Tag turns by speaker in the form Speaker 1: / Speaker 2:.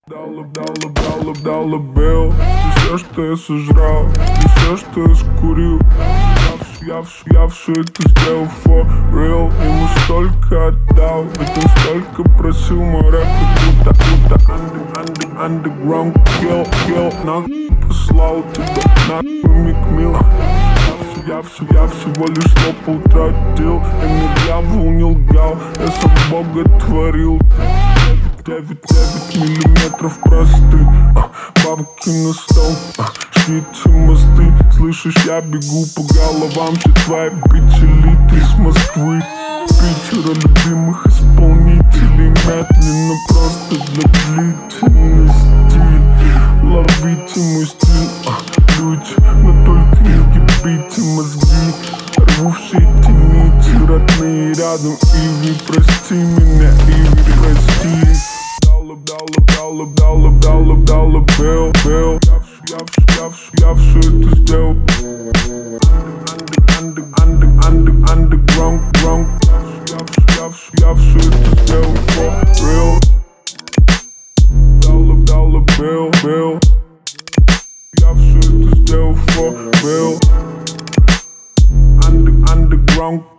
Speaker 1: Дала бел, все, что я сожрал, и все, что я скурил. Я все это сделал for real. Ему столько отдал, ведь он столько просил. Мой рэп как будто underground kill. Нахуй послал тебя, нахуй миг-мил. Я всего лишь слопал, тратил. И мне дьявол не лгал, я сам Бога творил. 9 миллиметров просты, бабки на стол, шьете мосты. Слышишь, я бегу по головам, все твои бичи литы из Москвы, Питера, любимых исполнителей. Медленно, просто для длительности. Ловите мой стиль, люди, но только не гибите мозги. Рву все эти нити, родные рядом. Иви, прости меня, Иви, прости. Дала бел. Я все это сделал. Underground. Я все это сделал for real. Дала бел. Я все это сделал for real. Underground.